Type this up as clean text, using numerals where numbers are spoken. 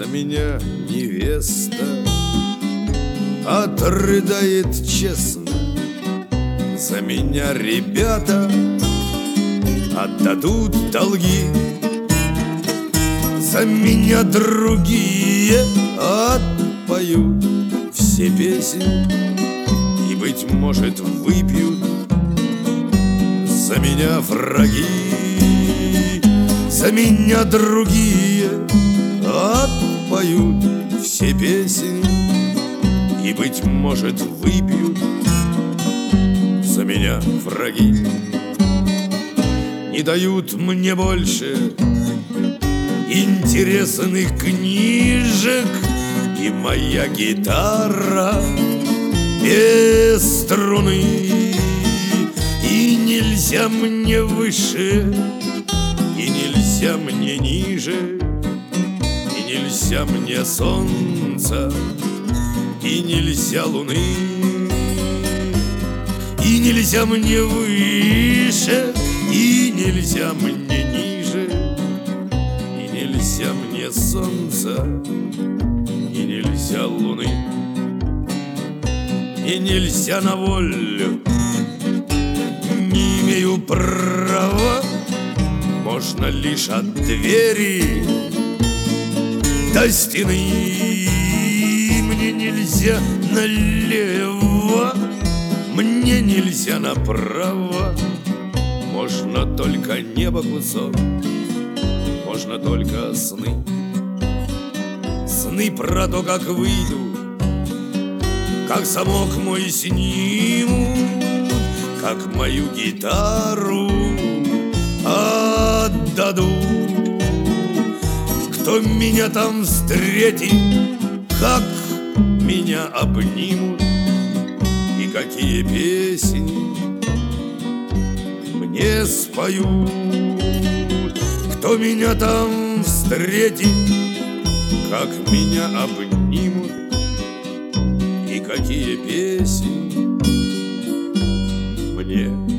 За меня невеста отрыдает честно, за меня ребята отдадут долги, за меня другие отпоют все песни и, быть может, выпьют за меня враги. За меня другие отпоют все песни и, быть может, выпьют за меня враги. Не дают мне больше интересных книжек, и моя гитара без струны, и нельзя мне выше, и нельзя мне ниже, и нельзя мне солнца, и нельзя луны, и нельзя мне выше, и нельзя мне ниже, и нельзя мне солнца, и нельзя луны, и нельзя на волю, не имею права. Можно лишь от двери до стены. Мне нельзя налево, мне нельзя направо. Можно только небо кусок, можно только сны. Сны про то, как выйду, как замок мой снимут, как мою гитару отдаду. Кто меня там встретит, как меня обнимут, и какие песни мне споют. Кто меня там встретит, как меня обнимут, и какие песни мне